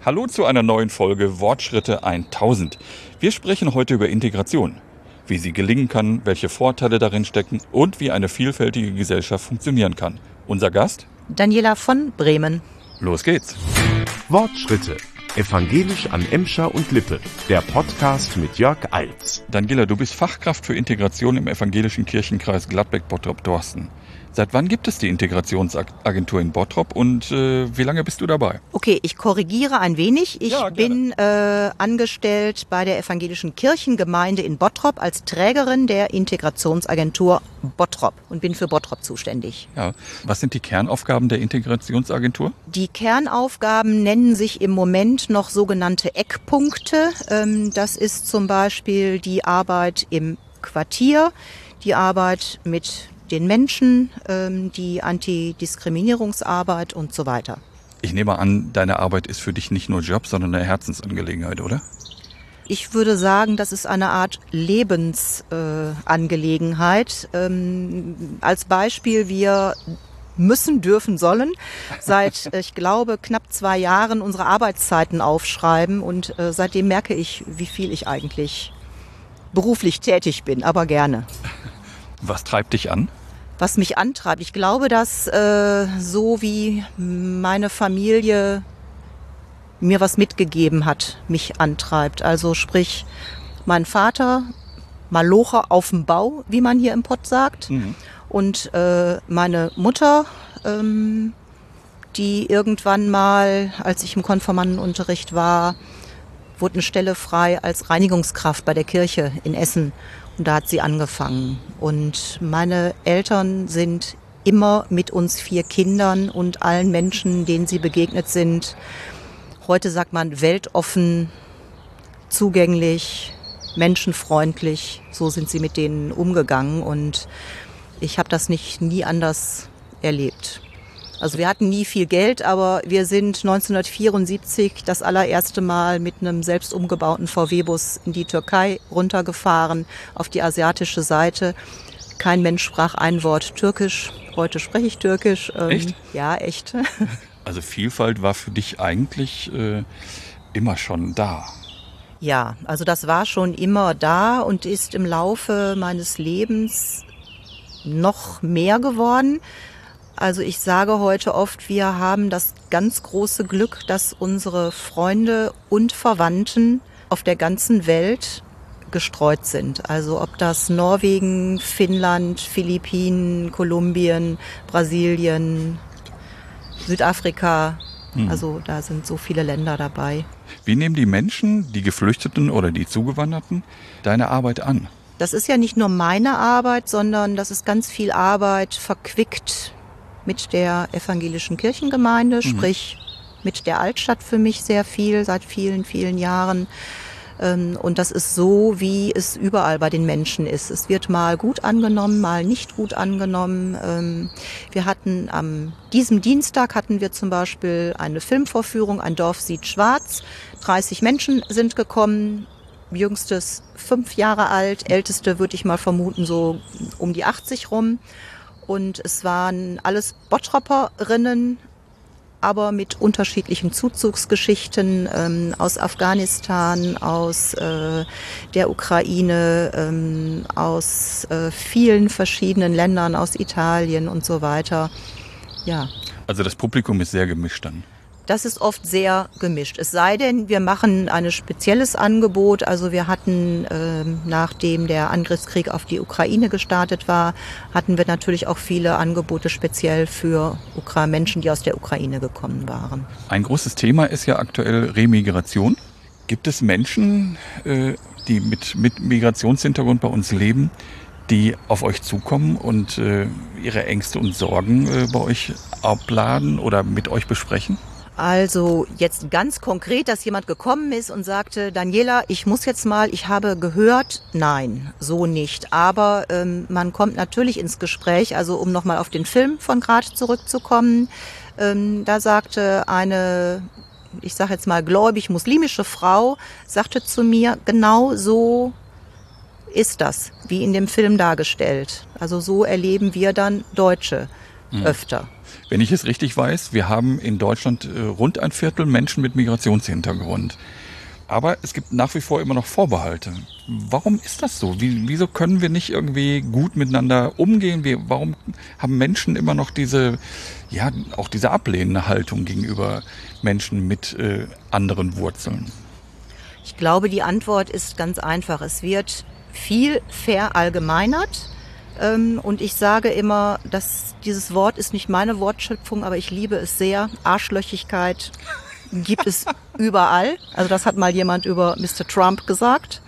Hallo zu einer neuen Folge Wortschritte 1000. Wir sprechen heute über Integration, wie sie gelingen kann, welche Vorteile darin stecken und wie eine vielfältige Gesellschaft funktionieren kann. Unser Gast? Daniela von Bremen. Los geht's. Wortschritte. Evangelisch an Emscher und Lippe. Der Podcast mit Jörg Eils. Daniela, du bist Fachkraft für Integration im evangelischen Kirchenkreis Gladbeck-Bottrop-Dorsten. Seit wann gibt es die Integrationsagentur in Bottrop und wie lange bist du dabei? Okay, ich korrigiere ein wenig. Ich bin angestellt bei der evangelischen Kirchengemeinde in Bottrop als Trägerin der Integrationsagentur Bottrop und bin für Bottrop zuständig. Ja. Was sind die Kernaufgaben der Integrationsagentur? Die Kernaufgaben nennen sich im Moment noch sogenannte Eckpunkte. Das ist zum Beispiel die Arbeit im Quartier, die Arbeit mit den Menschen, die Antidiskriminierungsarbeit und so weiter. Ich nehme an, deine Arbeit ist für dich nicht nur Job, sondern eine Herzensangelegenheit, oder? Ich würde sagen, das ist eine Art Lebensangelegenheit. Als Beispiel, wir müssen, dürfen, sollen seit, ich glaube, knapp 2 Jahren unsere Arbeitszeiten aufschreiben und seitdem merke ich, wie viel ich eigentlich beruflich tätig bin, aber gerne. Was treibt dich an? Was mich antreibt? Ich glaube, dass so wie meine Familie mir was mitgegeben hat, mich antreibt. Also sprich, mein Vater, Malocher auf dem Bau, wie man hier im Pott sagt. Mhm. Und meine Mutter, die irgendwann mal, als ich im Konfirmandenunterricht war, wurde eine Stelle frei als Reinigungskraft bei der Kirche in Essen. Und da hat sie angefangen. Und meine Eltern sind immer mit uns 4 Kindern und allen Menschen, denen sie begegnet sind, heute sagt man weltoffen, zugänglich, menschenfreundlich. So sind sie mit denen umgegangen. Und ich habe das nie anders erlebt. Also wir hatten nie viel Geld, aber wir sind 1974 das allererste Mal mit einem selbst umgebauten VW-Bus in die Türkei runtergefahren, auf die asiatische Seite. Kein Mensch sprach ein Wort Türkisch. Heute spreche ich Türkisch. Echt? Ja, echt. Also Vielfalt war für dich eigentlich immer schon da. Ja, also das war schon immer da und ist im Laufe meines Lebens noch mehr geworden. Also ich sage heute oft, wir haben das ganz große Glück, dass unsere Freunde und Verwandten auf der ganzen Welt gestreut sind. Also ob das Norwegen, Finnland, Philippinen, Kolumbien, Brasilien, Südafrika, also da sind so viele Länder dabei. Wie nehmen die Menschen, die Geflüchteten oder die Zugewanderten, deine Arbeit an? Das ist ja nicht nur meine Arbeit, sondern das ist ganz viel Arbeit verquickt mit der evangelischen Kirchengemeinde, sprich mit der Altstadt für mich sehr viel, seit vielen, vielen Jahren. Und das ist so, wie es überall bei den Menschen ist. Es wird mal gut angenommen, mal nicht gut angenommen. Wir hatten diesem Dienstag hatten wir zum Beispiel eine Filmvorführung, Ein Dorf sieht schwarz. 30 Menschen sind gekommen. Jüngstes 5 Jahre alt, älteste würde ich mal vermuten so um die 80 rum. Und es waren alles Bottroperinnen, aber mit unterschiedlichen Zuzugsgeschichten aus Afghanistan, aus der Ukraine, aus vielen verschiedenen Ländern, aus Italien und so weiter. Ja. Also das Publikum ist sehr gemischt dann? Das ist oft sehr gemischt. Es sei denn, wir machen ein spezielles Angebot. Also wir hatten, nachdem der Angriffskrieg auf die Ukraine gestartet war, hatten wir natürlich auch viele Angebote speziell für Menschen, die aus der Ukraine gekommen waren. Ein großes Thema ist ja aktuell Remigration. Gibt es Menschen, die mit Migrationshintergrund bei uns leben, die auf euch zukommen und ihre Ängste und Sorgen bei euch abladen oder mit euch besprechen? Also jetzt ganz konkret, dass jemand gekommen ist und sagte, Daniela, ich muss jetzt mal, ich habe gehört, nein, so nicht. Aber man kommt natürlich ins Gespräch, also um nochmal auf den Film von gerade zurückzukommen. Da sagte eine, ich sage jetzt mal gläubig-muslimische Frau, sagte zu mir, genau so ist das, wie in dem Film dargestellt. Also so erleben wir dann Deutsche. öfter. Wenn ich es richtig weiß, wir haben in Deutschland rund ein Viertel Menschen mit Migrationshintergrund. Aber es gibt nach wie vor immer noch Vorbehalte. Warum ist das so? Wieso können wir nicht irgendwie gut miteinander umgehen? Warum haben Menschen immer noch auch diese ablehnende Haltung gegenüber Menschen mit anderen Wurzeln? Ich glaube, die Antwort ist ganz einfach. Es wird viel verallgemeinert. Und ich sage immer, dass dieses Wort ist nicht meine Wortschöpfung, aber ich liebe es sehr. Arschlöchigkeit gibt es überall. Also das hat mal jemand über Mr. Trump gesagt.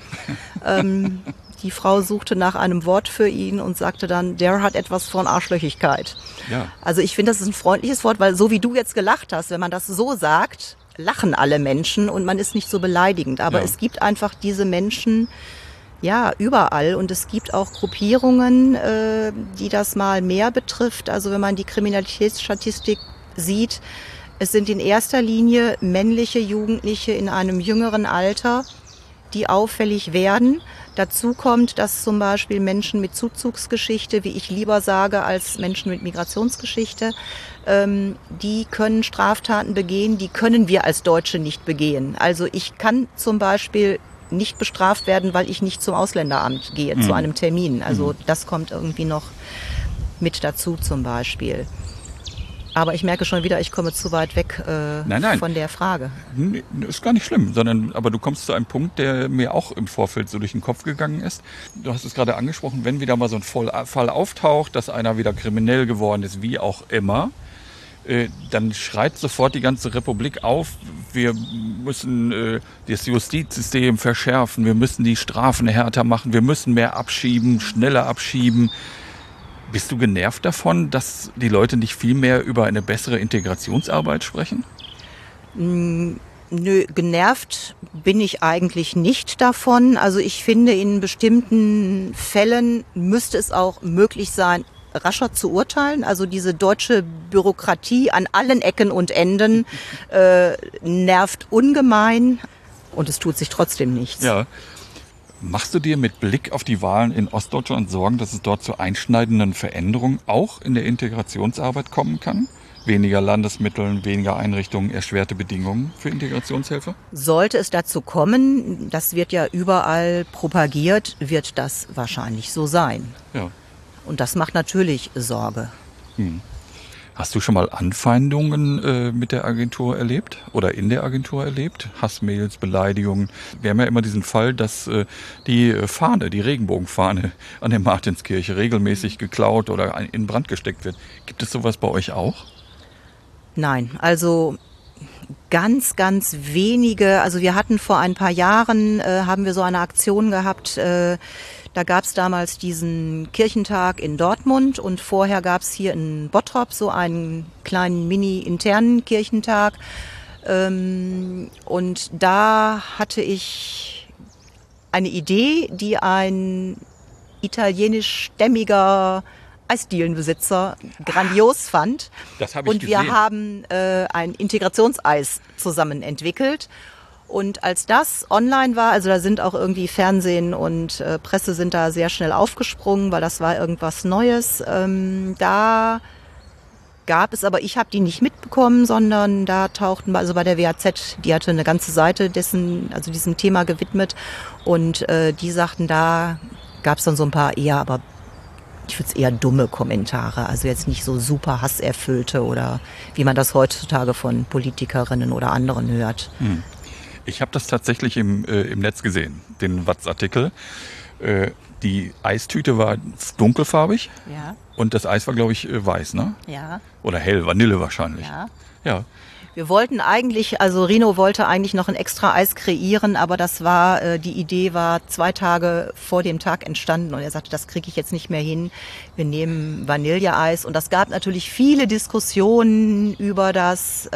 Die Frau suchte nach einem Wort für ihn und sagte dann, der hat etwas von Arschlöchigkeit. Ja. Also ich finde, das ist ein freundliches Wort, weil so wie du jetzt gelacht hast, wenn man das so sagt, lachen alle Menschen und man ist nicht so beleidigend. Aber es gibt einfach diese Menschen, ja, überall. Und es gibt auch Gruppierungen, die das mal mehr betrifft. Also wenn man die Kriminalitätsstatistik sieht, es sind in erster Linie männliche Jugendliche in einem jüngeren Alter, die auffällig werden. Dazu kommt, dass zum Beispiel Menschen mit Zuzugsgeschichte, wie ich lieber sage, als Menschen mit Migrationsgeschichte, die können Straftaten begehen, die können wir als Deutsche nicht begehen. Also ich kann zum Beispiel nicht bestraft werden, weil ich nicht zum Ausländeramt gehe, zu einem Termin. Also das kommt irgendwie noch mit dazu zum Beispiel. Aber ich merke schon wieder, ich komme zu weit weg von der Frage. Ist gar nicht schlimm, aber du kommst zu einem Punkt, der mir auch im Vorfeld so durch den Kopf gegangen ist. Du hast es gerade angesprochen, wenn wieder mal so ein Fall auftaucht, dass einer wieder kriminell geworden ist, wie auch immer, dann schreit sofort die ganze Republik auf, wir müssen das Justizsystem verschärfen, wir müssen die Strafen härter machen, wir müssen mehr abschieben, schneller abschieben. Bist du genervt davon, dass die Leute nicht viel mehr über eine bessere Integrationsarbeit sprechen? Nö, genervt bin ich eigentlich nicht davon. Also ich finde, in bestimmten Fällen müsste es auch möglich sein, rascher zu urteilen. Also diese deutsche Bürokratie an allen Ecken und Enden nervt ungemein und es tut sich trotzdem nichts. Ja. Machst du dir mit Blick auf die Wahlen in Ostdeutschland Sorgen, dass es dort zu einschneidenden Veränderungen auch in der Integrationsarbeit kommen kann? Weniger Landesmittel, weniger Einrichtungen, erschwerte Bedingungen für Integrationshelfer? Sollte es dazu kommen, das wird ja überall propagiert, wird das wahrscheinlich so sein. Ja. Und das macht natürlich Sorge. Hast du schon mal Anfeindungen mit der Agentur erlebt oder in der Agentur erlebt? Hassmails, Beleidigungen. Wir haben ja immer diesen Fall, dass die Fahne, die Regenbogenfahne an der Martinskirche regelmäßig geklaut oder in Brand gesteckt wird. Gibt es sowas bei euch auch? Nein, also ganz, ganz wenige. Also wir hatten vor ein paar Jahren, haben wir so eine Aktion gehabt, da gab es damals diesen Kirchentag in Dortmund und vorher gab es hier in Bottrop so einen kleinen mini-internen Kirchentag. Und da hatte ich eine Idee, die ein italienischstämmiger Eisdielenbesitzer grandios fand. Das habe ich und wir gesehen. haben ein Integrationseis zusammen entwickelt. Und als das online war, also da sind auch irgendwie Fernsehen und Presse sind da sehr schnell aufgesprungen, weil das war irgendwas Neues. Da gab es, aber ich habe die nicht mitbekommen, sondern da tauchten, also bei der WAZ, die hatte eine ganze Seite diesem Thema gewidmet und die sagten, da gab es dann so ein paar aber ich würde es eher dumme Kommentare, also jetzt nicht so super hasserfüllte oder wie man das heutzutage von Politikerinnen oder anderen hört. Ich habe das tatsächlich im Netz gesehen, den Watz-Artikel. Die Eistüte war dunkelfarbig und das Eis war, glaube ich, weiß, ne? Ja. Oder hell, Vanille wahrscheinlich. Ja. Wir wollten eigentlich, also Rino wollte eigentlich noch ein extra Eis kreieren, aber die Idee war 2 Tage vor dem Tag entstanden und er sagte, das kriege ich jetzt nicht mehr hin. Wir nehmen Vanilleeis und das gab natürlich viele Diskussionen über das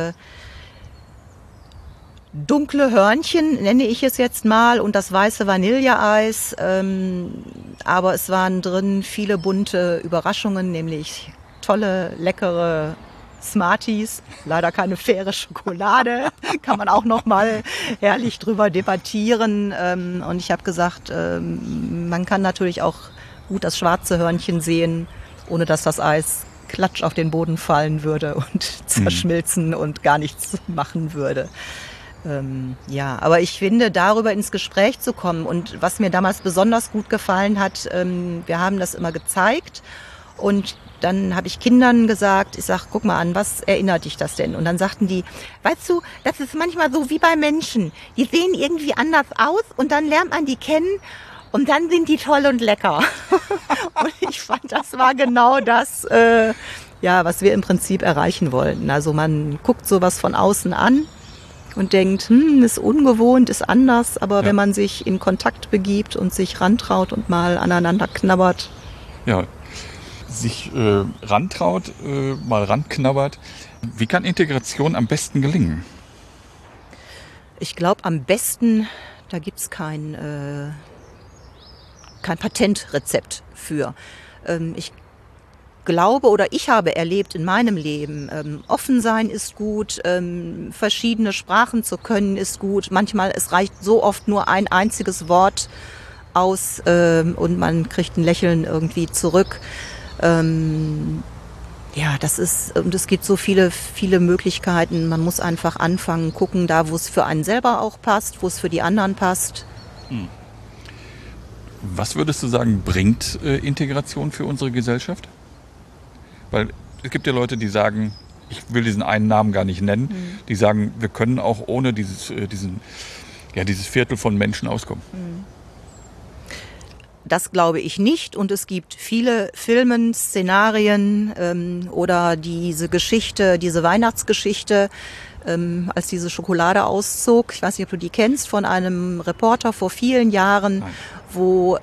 dunkle Hörnchen, nenne ich es jetzt mal, und das weiße Vanilleeis. Aber es waren drin viele bunte Überraschungen, nämlich tolle, leckere Smarties, leider keine faire Schokolade, kann man auch noch mal herrlich drüber debattieren. Und ich habe gesagt, man kann natürlich auch gut das schwarze Hörnchen sehen, ohne dass das Eis klatsch auf den Boden fallen würde und zerschmilzen und gar nichts machen würde. Ja, aber ich finde, darüber ins Gespräch zu kommen und was mir damals besonders gut gefallen hat, wir haben das immer gezeigt und dann habe ich Kindern gesagt, ich sag, guck mal an, was erinnert dich das denn? Und dann sagten die, weißt du, das ist manchmal so wie bei Menschen. Die sehen irgendwie anders aus und dann lernt man die kennen und dann sind die toll und lecker. Und ich fand, das war genau das, was wir im Prinzip erreichen wollten. Also man guckt sowas von außen an und denkt, ist ungewohnt, ist anders, aber wenn man sich in Kontakt begibt und sich rantraut und mal aneinander knabbert. Ja, sich rantraut, mal ranknabbert. Wie kann Integration am besten gelingen? Ich glaube, am besten, da gibt's kein Patentrezept für. Ich glaube oder ich habe erlebt in meinem Leben, offen sein ist gut, verschiedene Sprachen zu können ist gut. Manchmal, es reicht so oft nur ein einziges Wort aus und man kriegt ein Lächeln irgendwie zurück. Es gibt so viele Möglichkeiten. Man muss einfach anfangen, gucken, da wo es für einen selber auch passt, wo es für die anderen passt. Was würdest du sagen, bringt Integration für unsere Gesellschaft? Weil es gibt ja Leute, die sagen, ich will diesen einen Namen gar nicht nennen, die sagen, wir können auch ohne dieses Viertel von Menschen auskommen. Das glaube ich nicht und es gibt viele Filme, Szenarien oder diese Geschichte, diese Weihnachtsgeschichte, als diese Schokolade auszog. Ich weiß nicht, ob du die kennst, von einem Reporter vor vielen Jahren, Nein. wo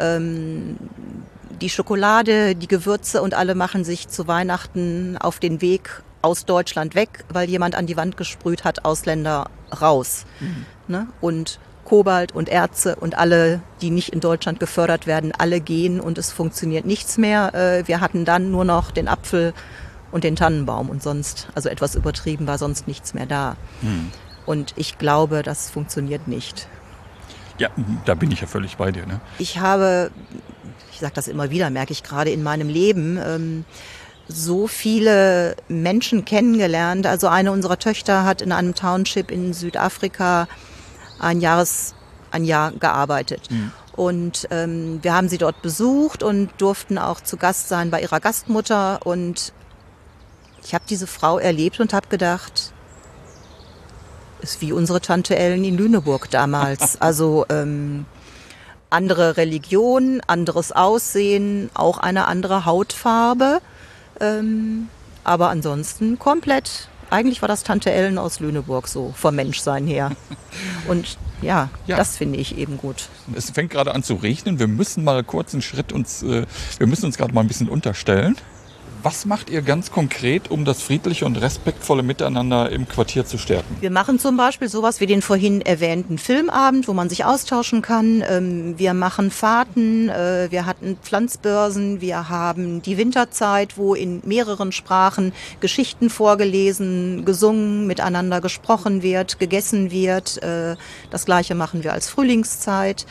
die Schokolade, die Gewürze und alle machen sich zu Weihnachten auf den Weg aus Deutschland weg, weil jemand an die Wand gesprüht hat, Ausländer raus. Ne? Und Kobalt und Erze und alle, die nicht in Deutschland gefördert werden, alle gehen und es funktioniert nichts mehr. Wir hatten dann nur noch den Apfel und den Tannenbaum und sonst, also etwas übertrieben, war sonst nichts mehr da. Und ich glaube, das funktioniert nicht. Ja, da bin ich ja völlig bei dir. Ne? Ich sage das immer wieder, merke ich gerade in meinem Leben, so viele Menschen kennengelernt. Also eine unserer Töchter hat in einem Township in Südafrika ein Jahr gearbeitet. Und wir haben sie dort besucht und durften auch zu Gast sein bei ihrer Gastmutter. Und ich habe diese Frau erlebt und habe gedacht, ist wie unsere Tante Ellen in Lüneburg damals. Also andere Religion, anderes Aussehen, auch eine andere Hautfarbe. Aber ansonsten komplett. Eigentlich war das Tante Ellen aus Lüneburg so, vom Menschsein her. Und ja, das finde ich eben gut. Es fängt gerade an zu regnen. Wir müssen mal kurz einen Schritt wir müssen uns gerade mal ein bisschen unterstellen. Was macht ihr ganz konkret, um das friedliche und respektvolle Miteinander im Quartier zu stärken? Wir machen zum Beispiel sowas wie den vorhin erwähnten Filmabend, wo man sich austauschen kann. Wir machen Fahrten, wir hatten Pflanzbörsen, wir haben die Winterzeit, wo in mehreren Sprachen Geschichten vorgelesen, gesungen, miteinander gesprochen wird, gegessen wird. Das Gleiche machen wir als Frühlingszeit.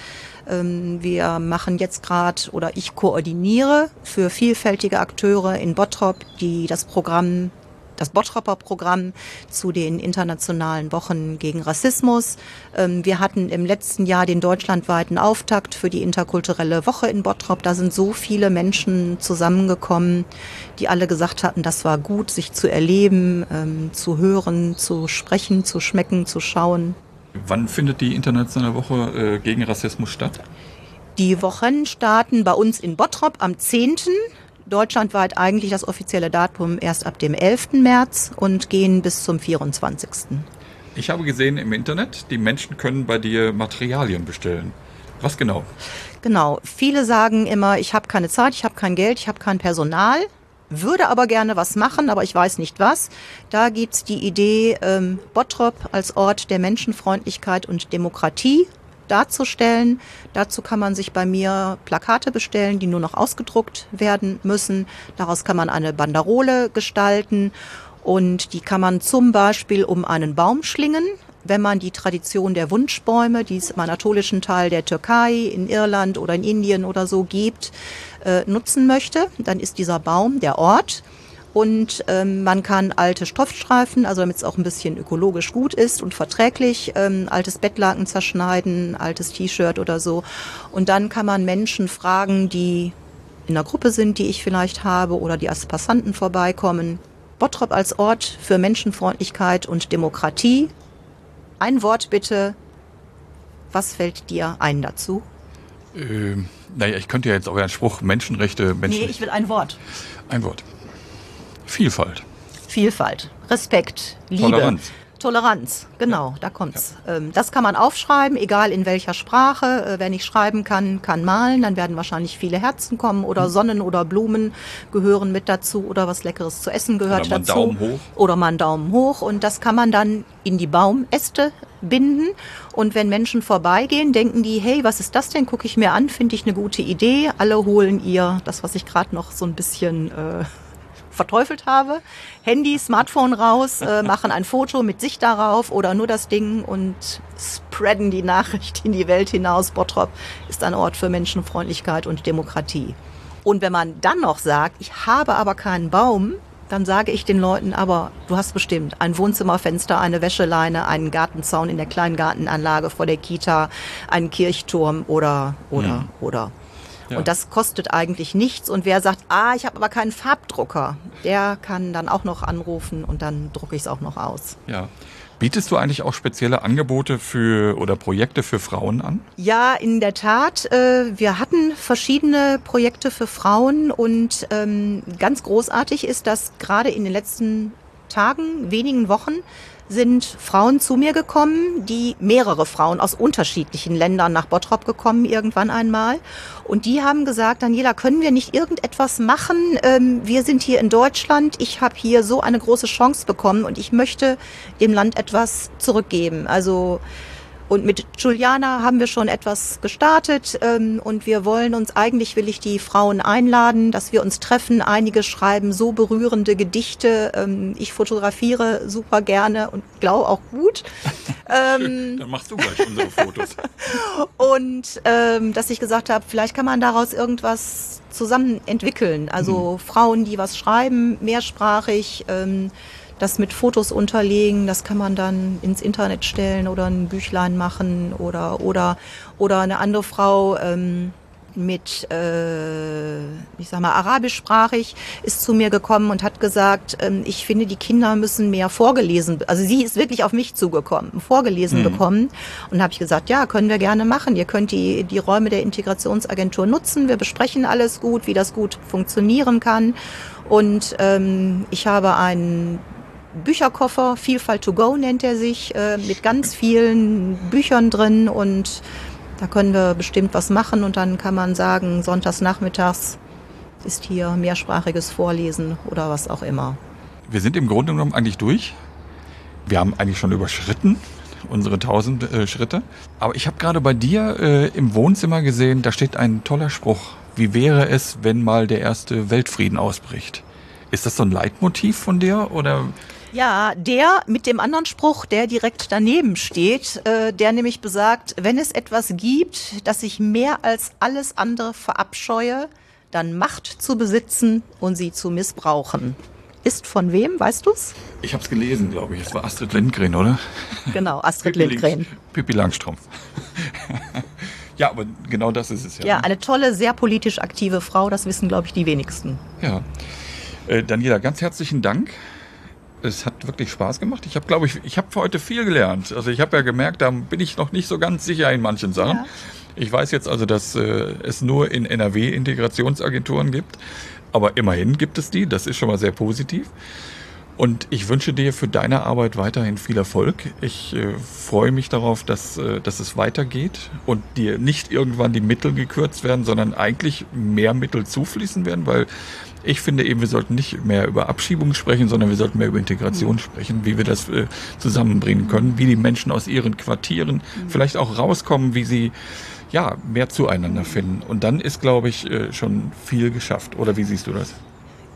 Wir machen jetzt gerade, oder ich koordiniere für vielfältige Akteure in Bottrop das Bottroper Programm zu den internationalen Wochen gegen Rassismus. Wir hatten im letzten Jahr den deutschlandweiten Auftakt für die interkulturelle Woche in Bottrop. Da sind so viele Menschen zusammengekommen, die alle gesagt hatten, das war gut, sich zu erleben, zu hören, zu sprechen, zu schmecken, zu schauen. Wann findet die internationale Woche gegen Rassismus statt? Die Wochen starten bei uns in Bottrop am 10. Deutschlandweit eigentlich das offizielle Datum erst ab dem 11. März und gehen bis zum 24. Ich habe gesehen im Internet, die Menschen können bei dir Materialien bestellen. Was genau? Genau. Viele sagen immer, ich habe keine Zeit, ich habe kein Geld, ich habe kein Personal. Würde aber gerne was machen, aber ich weiß nicht was. Da gibt's die Idee, Bottrop als Ort der Menschenfreundlichkeit und Demokratie darzustellen. Dazu kann man sich bei mir Plakate bestellen, die nur noch ausgedruckt werden müssen. Daraus kann man eine Banderole gestalten und die kann man zum Beispiel um einen Baum schlingen. Wenn man die Tradition der Wunschbäume, die es im anatolischen Teil der Türkei, in Irland oder in Indien oder so gibt, nutzen möchte, dann ist dieser Baum der Ort. Und man kann alte Stoffstreifen, also damit es auch ein bisschen ökologisch gut ist und verträglich, altes Bettlaken zerschneiden, altes T-Shirt oder so. Und dann kann man Menschen fragen, die in einer Gruppe sind, die ich vielleicht habe oder die als Passanten vorbeikommen. Bottrop als Ort für Menschenfreundlichkeit und Demokratie. Ein Wort bitte. Was fällt dir ein dazu? Naja, ich könnte ja jetzt euren Spruch Menschenrechte... Nee, ich will ein Wort. Ein Wort. Vielfalt. Vielfalt, Respekt, Liebe. Toleranz, genau, da kommt's. Ja. Das kann man aufschreiben, egal in welcher Sprache. Wer nicht schreiben kann, kann malen. Dann werden wahrscheinlich viele Herzen kommen oder Sonnen oder Blumen gehören mit dazu oder was Leckeres zu essen gehört dazu. Oder mal einen Daumen hoch. Oder mal einen Daumen hoch. Und das kann man dann in die Baumäste binden. Und wenn Menschen vorbeigehen, denken die, hey, was ist das denn? Gucke ich mir an, finde ich eine gute Idee. Alle holen ihr, das, was ich gerade noch so ein bisschen... verteufelt habe, Handy, Smartphone raus, machen ein Foto mit sich darauf oder nur das Ding und spreaden die Nachricht in die Welt hinaus. Bottrop ist ein Ort für Menschenfreundlichkeit und Demokratie. Und wenn man dann noch sagt, ich habe aber keinen Baum, dann sage ich den Leuten, aber du hast bestimmt ein Wohnzimmerfenster, eine Wäscheleine, einen Gartenzaun in der kleinen Gartenanlage vor der Kita, einen Kirchturm oder. Ja. Und das kostet eigentlich nichts. Und wer sagt, ich habe aber keinen Farbdrucker, der kann dann auch noch anrufen und dann drucke ich es auch noch aus. Ja. Bietest du eigentlich auch spezielle Angebote oder Projekte für Frauen an? Ja, in der Tat. Wir hatten verschiedene Projekte für Frauen und ganz großartig ist, dass gerade in den letzten Tagen, wenigen Wochen, sind Frauen zu mir gekommen, mehrere Frauen aus unterschiedlichen Ländern nach Bottrop gekommen irgendwann einmal. Und die haben gesagt, Daniela, können wir nicht irgendetwas machen? Wir sind hier in Deutschland, ich habe hier so eine große Chance bekommen und ich möchte dem Land etwas zurückgeben. Und mit Juliana haben wir schon etwas gestartet und will ich die Frauen einladen, dass wir uns treffen. Einige schreiben so berührende Gedichte. Ich fotografiere super gerne und glaube auch gut. Dann machst du gleich unsere Fotos. Und dass ich gesagt habe, vielleicht kann man daraus irgendwas zusammen entwickeln. Also Frauen, die was schreiben, mehrsprachig, das mit Fotos unterlegen, das kann man dann ins Internet stellen oder ein Büchlein machen oder eine andere Frau arabischsprachig ist zu mir gekommen und hat gesagt, ich finde, die Kinder müssen mehr vorgelesen, also sie ist wirklich auf mich zugekommen, vorgelesen bekommen und habe ich gesagt, ja, können wir gerne machen. Ihr könnt die Räume der Integrationsagentur nutzen, wir besprechen alles gut, wie das gut funktionieren kann und ich habe einen Bücherkoffer, Vielfalt to go nennt er sich, mit ganz vielen Büchern drin und da können wir bestimmt was machen und dann kann man sagen, sonntags nachmittags ist hier mehrsprachiges Vorlesen oder was auch immer. Wir sind im Grunde genommen eigentlich durch. Wir haben eigentlich schon überschritten, unsere 1000 Schritte. Aber ich habe gerade bei dir im Wohnzimmer gesehen, da steht ein toller Spruch. Wie wäre es, wenn mal der erste Weltfrieden ausbricht? Ist das so ein Leitmotiv von dir oder... Ja, der mit dem anderen Spruch, der direkt daneben steht, der nämlich besagt, wenn es etwas gibt, das ich mehr als alles andere verabscheue, dann Macht zu besitzen und sie zu missbrauchen. Ist von wem, weißt du's? Ich habe es gelesen, glaube ich. Es war Astrid Lindgren, oder? Genau, Astrid Lindgren. Pippi Langstrumpf. Ja, aber genau das ist es ja. Ja, eine tolle, sehr politisch aktive Frau, das wissen, glaube ich, die wenigsten. Ja. Daniela, ganz herzlichen Dank. Es hat wirklich Spaß gemacht. Ich habe für heute viel gelernt. Also ich habe ja gemerkt, da bin ich noch nicht so ganz sicher in manchen Sachen. Ja. Ich weiß jetzt also, dass es nur in NRW Integrationsagenturen gibt. Aber immerhin gibt es die. Das ist schon mal sehr positiv. Und ich wünsche dir für deine Arbeit weiterhin viel Erfolg. Ich freue mich darauf, dass es weitergeht und dir nicht irgendwann die Mittel gekürzt werden, sondern eigentlich mehr Mittel zufließen werden, weil ich finde eben, wir sollten nicht mehr über Abschiebung sprechen, sondern wir sollten mehr über Integration sprechen, wie wir das zusammenbringen können, wie die Menschen aus ihren Quartieren vielleicht auch rauskommen, wie sie mehr zueinander finden. Und dann ist, glaube ich, schon viel geschafft. Oder wie siehst du das?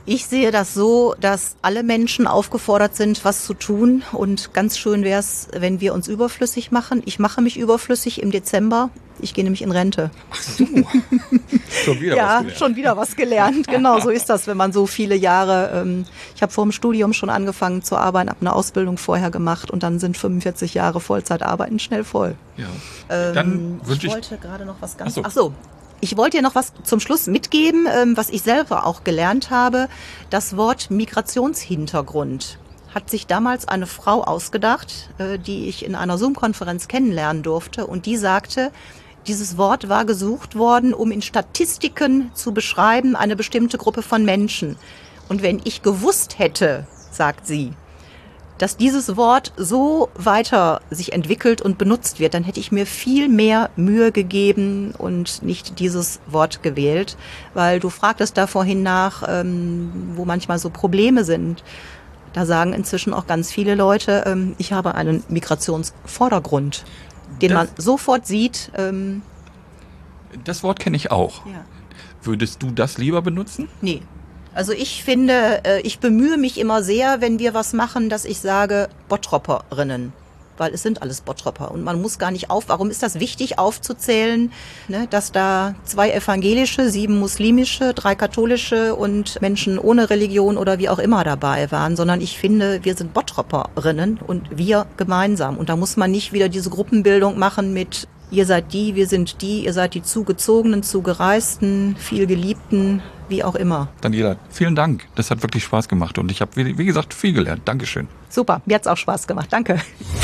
Ich sehe das so, dass alle Menschen aufgefordert sind, was zu tun. Und ganz schön wäre es, wenn wir uns überflüssig machen. Ich mache mich überflüssig im Dezember. Ich gehe nämlich in Rente. Ach so. Schon wieder was gelernt. Schon wieder was gelernt. Genau, so ist das, wenn man so viele Jahre... ich habe vor dem Studium schon angefangen zu arbeiten, habe eine Ausbildung vorher gemacht und dann sind 45 Jahre Vollzeitarbeiten schnell voll. Ja. Dann wünsche ich... wollte gerade noch was ganz... Ach so. Ach so. Ich wollte dir noch was zum Schluss mitgeben, was ich selber auch gelernt habe. Das Wort Migrationshintergrund hat sich damals eine Frau ausgedacht, die ich in einer Zoom-Konferenz kennenlernen durfte. Und die sagte, dieses Wort war gesucht worden, um in Statistiken zu beschreiben, eine bestimmte Gruppe von Menschen. Und wenn ich gewusst hätte, sagt sie, dass dieses Wort so weiter sich entwickelt und benutzt wird, dann hätte ich mir viel mehr Mühe gegeben und nicht dieses Wort gewählt, weil du fragtest da vorhin nach, wo manchmal so Probleme sind. Da sagen inzwischen auch ganz viele Leute, ich habe einen Migrationsvordergrund, den man sofort sieht. Das Wort kenne ich auch. Ja. Würdest du das lieber benutzen? Nee. Also ich finde, ich bemühe mich immer sehr, wenn wir was machen, dass ich sage Bottroperinnen, weil es sind alles Bottropper und man muss gar nicht warum ist das wichtig aufzuzählen, ne, dass da 2 evangelische, 7 muslimische, 3 katholische und Menschen ohne Religion oder wie auch immer dabei waren, sondern ich finde, wir sind Bottroperinnen und wir gemeinsam und da muss man nicht wieder diese Gruppenbildung machen mit ihr seid die, wir sind die, ihr seid die Zugezogenen, Zugereisten, viel Geliebten, wie auch immer. Daniela, vielen Dank. Das hat wirklich Spaß gemacht und ich habe, wie gesagt, viel gelernt. Dankeschön. Super, mir hat's auch Spaß gemacht. Danke.